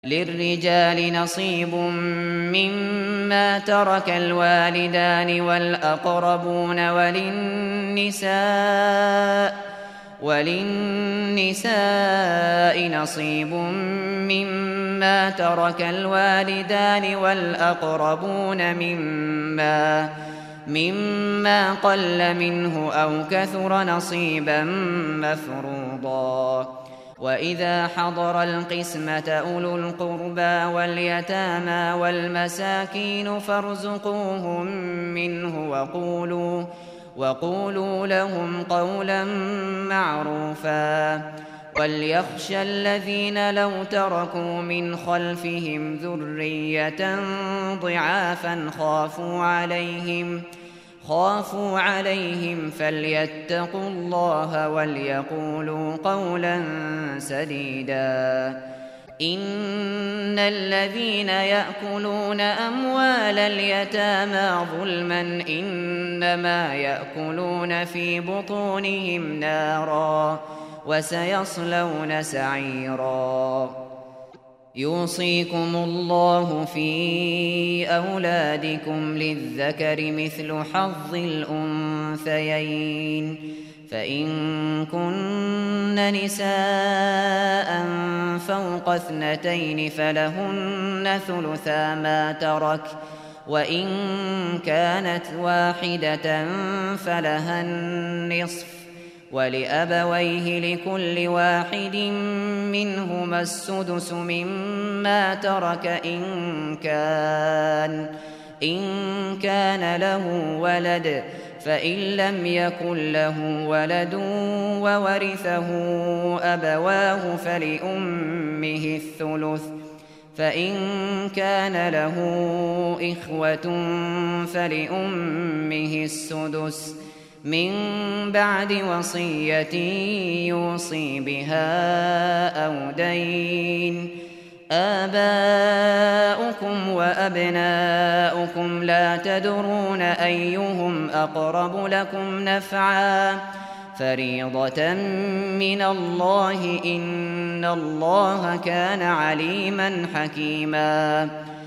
للرجال نصيب مما ترك الوالدان والأقربون وللنساء نصيب مما ترك الوالدان والأقربون مما قل منه أو كثر نصيبا مفروضا. وإذا حضر القسمة أولو القربى واليتامى والمساكين فارزقوهم منه وقولوا لهم قولا معروفا. وليخشى الذين لو تركوا من خلفهم ذرية ضعافا خافوا عليهم فليتقوا الله وليقولوا قولا سديدا. إن الذين يأكلون أموال اليتامى ظلما إنما يأكلون في بطونهم نارا وسيصلون سعيرا. يوصيكم الله في أولادكم للذكر مثل حظ الأنثيين، فإن كن نساء فوق 2 فلهن ثلثا ما ترك، وإن كانت واحدة فلها النصف، ولأبويه لكل واحد منهما السدس مما ترك إن كان له ولد، فإن لم يكن له ولد وورثه أبواه فلأمه الثلث، فإن كان له إخوة فلأمه السدس من بعد وصية يوصي بها أو دين. آباؤكم وأبناؤكم لا تدرون أيهم أقرب لكم نفعا، فريضة من الله إن الله كان عليما حكيما.